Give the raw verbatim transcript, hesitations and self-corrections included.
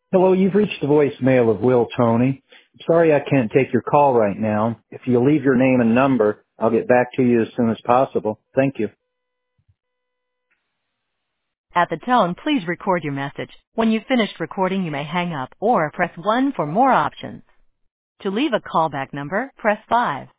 Hello, you've reached the voicemail of Will Tony. I'm sorry I can't take your call right now. If you leave your name and number, I'll get back to you as soon as possible. Thank you. At the tone, please record your message. When you've finished recording, you may hang up or press one for more options. To leave a callback number, press five.